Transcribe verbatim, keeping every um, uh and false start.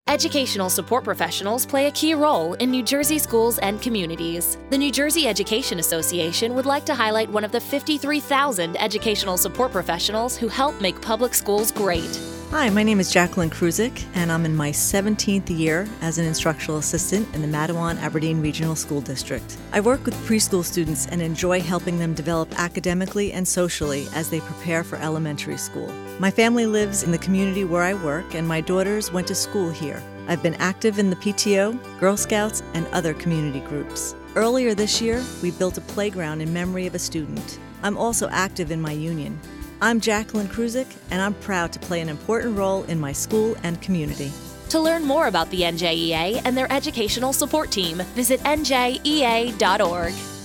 Educational support professionals play a key role in New Jersey schools and communities. The New Jersey Education Association would like to highlight one of the fifty-three thousand educational support professionals who help make public schools great. Hi, my name is Jacqueline Kruzik, and I'm in my seventeenth year as an instructional assistant in the Matawan-Aberdeen Regional School District. I work with preschool students and enjoy helping them develop academically and socially as they prepare for elementary school. My family lives in the community where I work, and my daughters went to school here. I've been active in the P T O, Girl Scouts, and other community groups. Earlier this year, we built a playground in memory of a student. I'm also active in my union. I'm Jacqueline Kruzik, and I'm proud to play an important role in my school and community. To learn more about the N J E A and their educational support team, visit N J E A dot org.